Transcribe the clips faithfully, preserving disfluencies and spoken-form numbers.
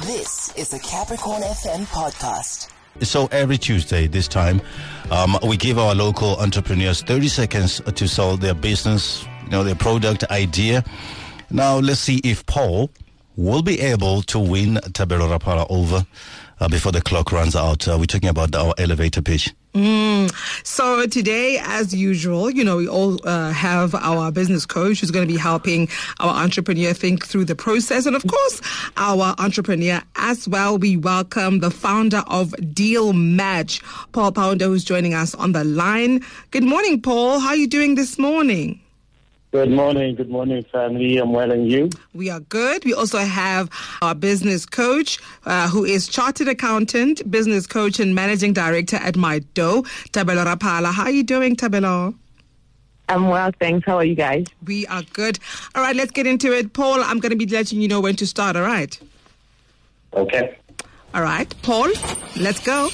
This is a Capricorn F M podcast. So every Tuesday this time, um, we give our local entrepreneurs thirty seconds to sell their business, you know, their product idea. Now let's see if Paul will be able to win Thapelo Raphala over uh, before the clock runs out. Uh, we're talking about our elevator pitch. Mm. So today, as usual, you know, we all uh, have our business coach who's going to be helping our entrepreneur think through the process. And of course, our entrepreneur as well. We welcome the founder of Deal Match, Paul Pounder, who's joining us on the line. Good morning, Paul. How are you doing this morning? Good morning. Good morning, family. I'm well, and you? We are good. We also have our business coach, uh, who is chartered accountant, business coach, and managing director at MyDough, Thapelo Raphala. How are you doing, Thapelo? I'm well, thanks. How are you guys? We are good. All right, let's get into it. Paul, I'm going to be letting you know when to start, all right? Okay. All right. Paul, let's go.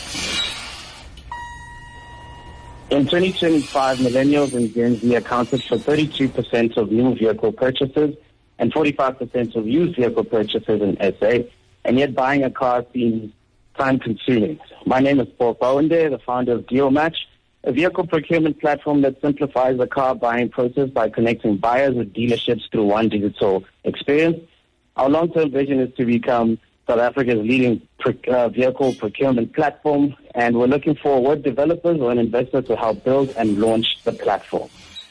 In twenty twenty-five, millennials and Gen Z accounted for thirty-two percent of new vehicle purchases and forty-five percent of used vehicle purchases in S A, and yet buying a car seems time-consuming. My name is Paul Pounder, the founder of Deal Match, a vehicle procurement platform that simplifies the car buying process by connecting buyers with dealerships through one digital experience. Our long-term vision is to become South Africa's leading uh, vehicle procurement platform, and we're looking for web developers or an investor to help build and launch the platform.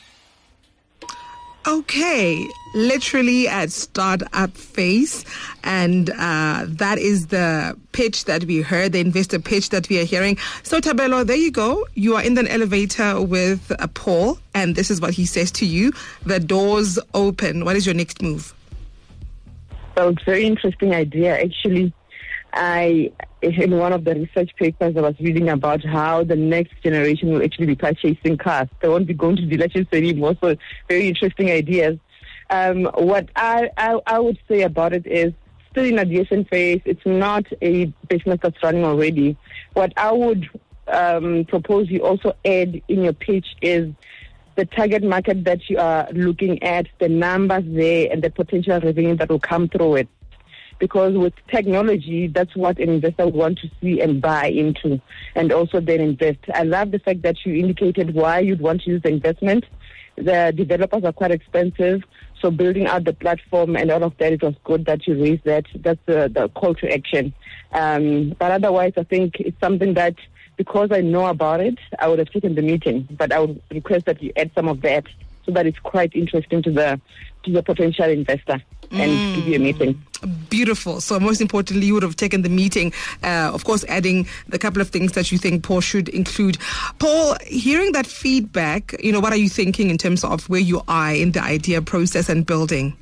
Okay, literally at startup phase, and uh, that is the pitch that we heard, the investor pitch that we are hearing. So Thapelo, there you go. You are in the elevator with uh, Paul, and this is what he says to you. The doors open. What is your next move? So it's a very interesting idea. Actually, I in one of the research papers I was reading about how the next generation will actually be purchasing cars. They won't be going to dealerships anymore. So very interesting ideas. Um, what I, I I would say about it is still in adjacent phase. It's not a business that's running already. What I would um, propose you also add in your pitch is the target market that you are looking at, the numbers there, and the potential revenue that will come through it. Because with technology, that's what an investor would want to see and buy into, and also then invest. I love the fact that you indicated why you'd want to use the investment. The developers are quite expensive, so building out the platform and all of that, it was good that you raised that. That's the, the call to action. Um, but otherwise, I think it's something that, because I know about it, I would have taken the meeting. But I would request that you add some of that so that it's quite interesting to the to the potential investor and mm. give you a meeting. Beautiful. So most importantly, you would have taken the meeting, uh, of course, adding the couple of things that you think Paul should include. Paul, hearing that feedback, you know, what are you thinking in terms of where you are in the idea process and building?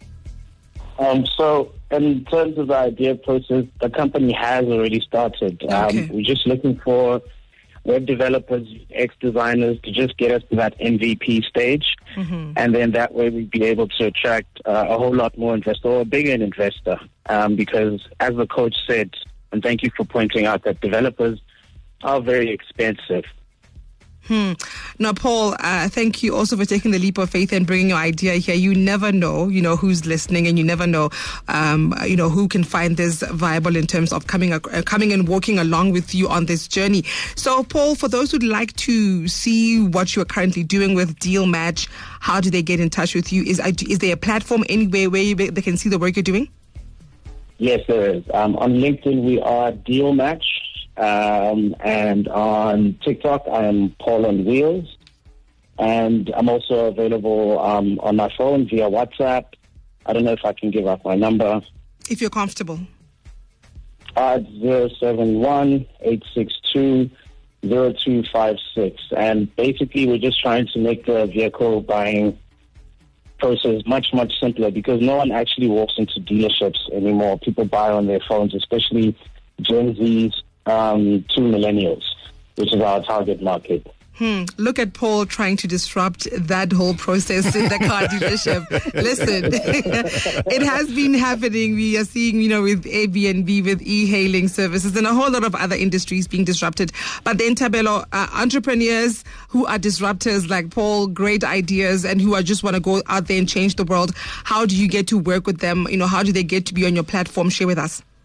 Um, so in terms of the idea process, the company has already started. Um, okay. We're just looking for web developers, ex-designers to just get us to that M V P stage. Mm-hmm. And then that way we'd be able to attract uh, a whole lot more investor, or a bigger investor. Um, because as the coach said, and thank you for pointing out, that developers are very expensive. Hmm. Now, Paul, uh, thank you also for taking the leap of faith and bringing your idea here. You never know, you know, who's listening, and you never know, um, you know, who can find this viable in terms of coming, uh, coming and walking along with you on this journey. So, Paul, for those who'd like to see what you are currently doing with Deal Match, how do they get in touch with you? Is is there a platform anywhere where you, they can see the work you're doing? Yes, there is. Um, on LinkedIn, we are Deal Match. Um, and on TikTok, I am Paul on Wheels. And I'm also available um, on my phone via WhatsApp. I don't know if I can give out my number. If you're comfortable. Uh, zero seven one, eight six two, zero two five six. And basically, we're just trying to make the vehicle buying process much, much simpler, because no one actually walks into dealerships anymore. People buy on their phones, especially Gen Zs. Um, to millennials, which is our target market. Hmm. Look at Paul trying to disrupt that whole process in the car dealership. Listen, it has been happening. We are seeing, you know, with Airbnb, with e-hailing services, and a whole lot of other industries being disrupted. But then, Thapelo, uh, entrepreneurs who are disruptors like Paul, great ideas, and who are just want to go out there and change the world, how do you get to work with them? You know, how do they get to be on your platform? Share with us.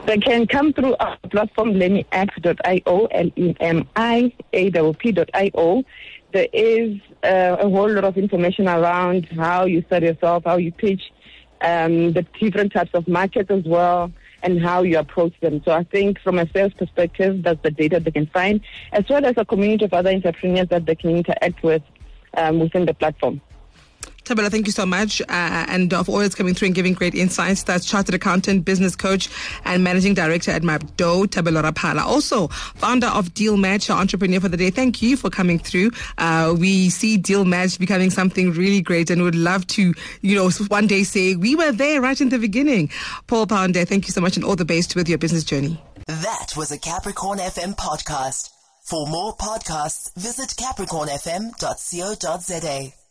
They can come through our platform, lemiapp dot io, L E M I A P P dot I O. There is uh, a whole lot of information around how you start yourself, how you pitch, um, the different types of markets as well, and how you approach them. So I think from a sales perspective, that's the data they can find, as well as a community of other entrepreneurs that they can interact with um, within the platform. Thobela, thank you so much. Uh, and uh, for always coming through and giving great insights. That's Chartered Accountant, Business Coach, and Managing Director at Mapdo, Thobela Raphala. Also, founder of Deal Match, our entrepreneur for the day. Thank you for coming through. Uh, we see Deal Match becoming something really great and would love to, you know, one day say, we were there right in the beginning. Paul Pounder, thank you so much and all the best with your business journey. That was a Capricorn F M podcast. For more podcasts, visit capricorn f m dot co dot za.